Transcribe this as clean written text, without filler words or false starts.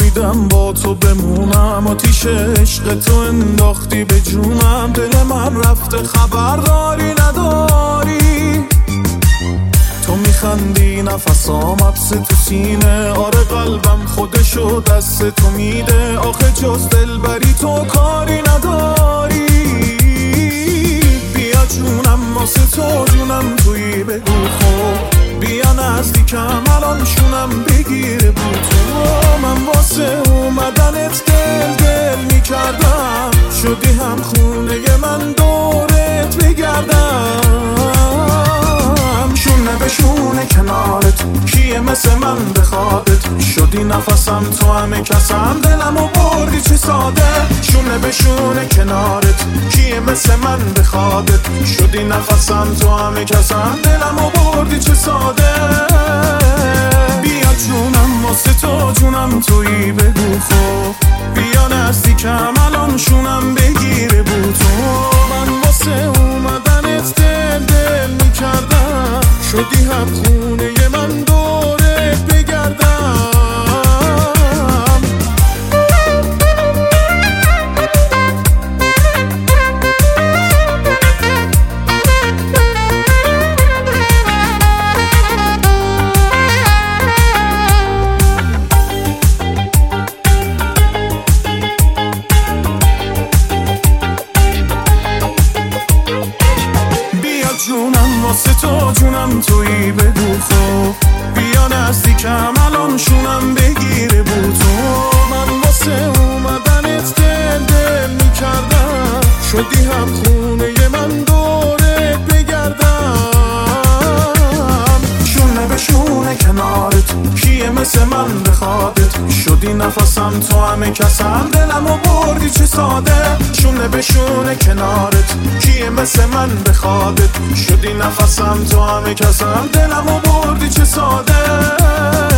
خوابیدم با تو بمونم، آتیش عشق تو انداختی به جونم. دل من رفته خبرداری نداری، تو میخندی نفسام حبس تو سینه. آره قلبم خودشو دست تو میده، آخه جز دلبری تو کاری نداری. بیا جونم واسه تو جونم تویی بگو خب، بیا نزدیکم الان شونم بگیر بو تو. من واسه اومدنت دل میکردم، شدی هم خونه من دورت بگردم. شونه به شونه کنارت کیه مثل من بخوادت، شدی نفسم تو همه کسم دلمو بردی چه ساده. شونه به شونه کنارت کیه مثل من بخوادت، شدی نفسم تو همه کسم دلمو بردی چه ساده. بیا جونم واسه تو جونم تویی بگو خب، بیا نزدیکم الان شونم بگیر بو تو. من واسه اومدنت دل میکردم، شدی هم خونه من دورت بگردم. جونم واسه تو جونم تویی بگو خب، بیا نزدیکم الان شونم بگیر بو تو. من واسه اومدنت دل میکردم، شدی هم خونه من دورت بگردم. شونه به شونه کنارت کیه مثل من بخوادت، شدی نفسم تو همه کسم دلمو بردی چه ساده. شونه به شونه کنارت کیه مثل من بخوادت، شدی نفسم تو همه کسم دلمو بردی چه ساده.